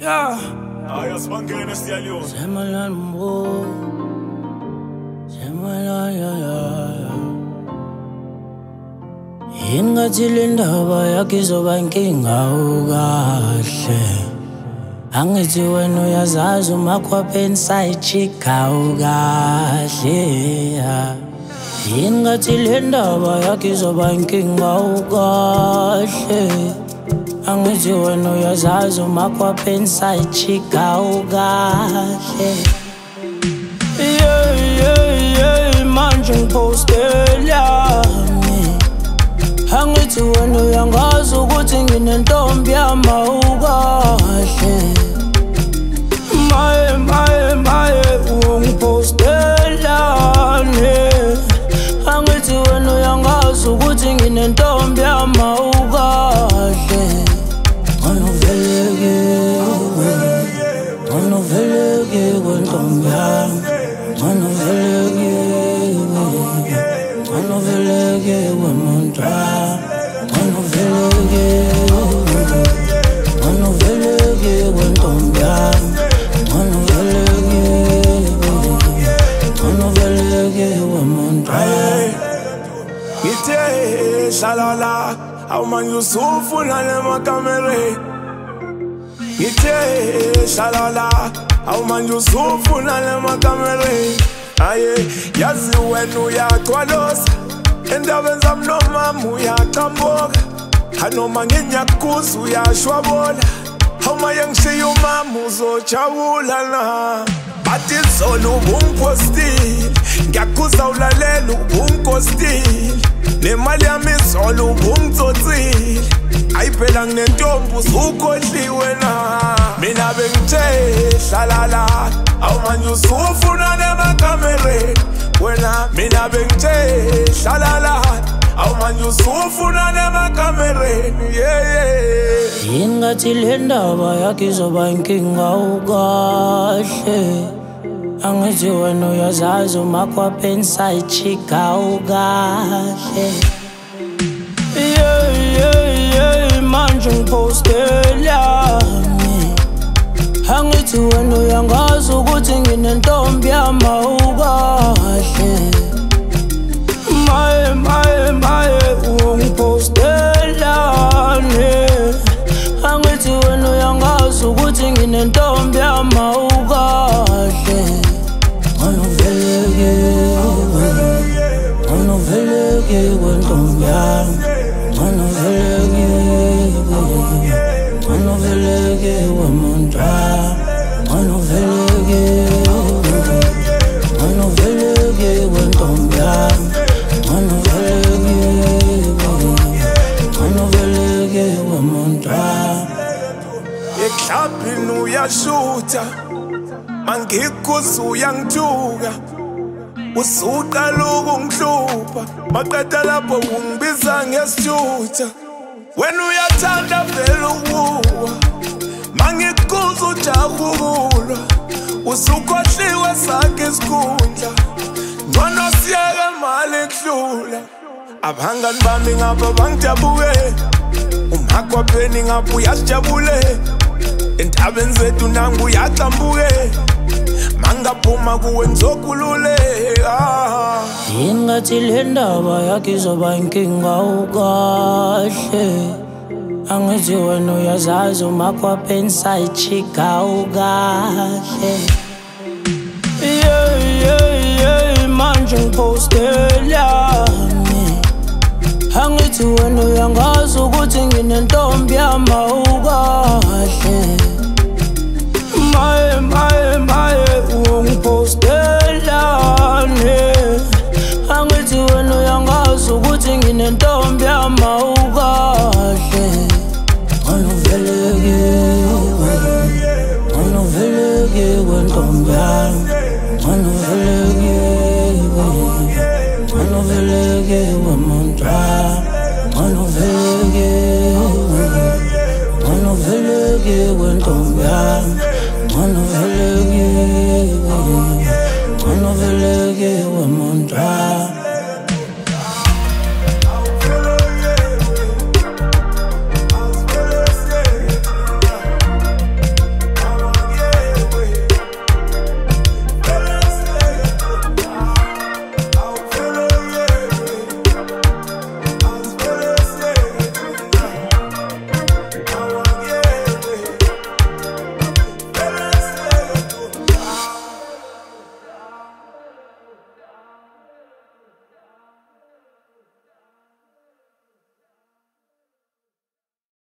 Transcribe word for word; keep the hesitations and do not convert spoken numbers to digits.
Yeah. Aya sibangene siyaliyo. Semalan mo. Semalan ya ya. Ingathi le ndaba yakhe izoba inkinga ukahle. Angithi wena uyazazi umakhwapheni sayijika ukahle. Ingathi le ndaba yakhe izoba inkinga ukahle. Angithi wena uyazazi umakhwapheni sayijika ukahle. Yeah, yeah, yeah, manje ngiphostelani. Angithi wena uyangazi ukuthi nginentombi yama ukahle. Maye, maye, maye, ungiphostelani. Angithi wena uyangazi ukuthi nginentombi yama ukahle. Ngonoveleke, ngonoveleke kwentombi yami. Ngonoveleke, ngonoveleke kwemuntu wami. Ngonoveleke, ngonoveleke kwentombi yami. Ngonoveleke, ngonoveleke kwemuntu wami. Ngithe hlala la, awumanje usufuna lemakamere. Ngithe hlala la, awumanje usufuna lemakamere. Aye, yazi wena uyaqhwalosa, endabeni zami nomama uyaqhambuka. Anoma nginyakuza uyashwabola, awuma yangishiya umama uzojabula na. Bathi izolo ubungiphostile, ngiyakhuza ulalela ubungighostile. Nemali yami izolo ubungitsotsile, ayi phela nginentombi usukhohliwe na. Mina bengithe hlala la, awumanje usufuna nemakamereni. Wena mina bengithe hlala la, awumanje usufuna nemakamereni. Yeah, yeah. Ingathi le ndaba yakhe izoba inkinga ukahle. Angithi wena uyazazi umakhwapheni sayijika ukahle. Yeah, yeah, yeah, manje ngiphostelani. Angithi wena uyangazi ukuthi nginentombi yama ukahle. Maye, maye, maye, ungiphostelani. Angithi wena uyangazi ukuthi nginentombi yama ukahle. Ngonoveleke, ngonoveleke kwentombi yami. Ngonoveleke, ngonoveleke kwemuntu wami. Ngonoveleke, ngonoveleke kwentombi yami. Ngonoveleke, ngonoveleke kwemuntu wami. Eklabhini uyashutha, mangikhuza uyangithuka. Usuqala ukungihlupha, maqeda lapho ungibiza ngesithutha. Wena uyathanda vele ukuwa, mangikhuza ujabukulwa. Usukhohliwe sakhe isikhundla, ngcono siyeke mali ekudlula. Abangani bami ngapha bangijabuke, umakhwapheni ngapha uyasijabule. Endabeni zethu nangu uyaqhambuke, mangaphuma kuwe ngizokhululeka. Ingathi le ndaba yakhe izoba inkinga ukahle. Angithi wena uyazazi umakhwapheni sayijika ukahle. Yeah, yeah, yeah, manje ngiphostelani. Angithi wena uyangazi ukuthi nginentombi yama ukahle.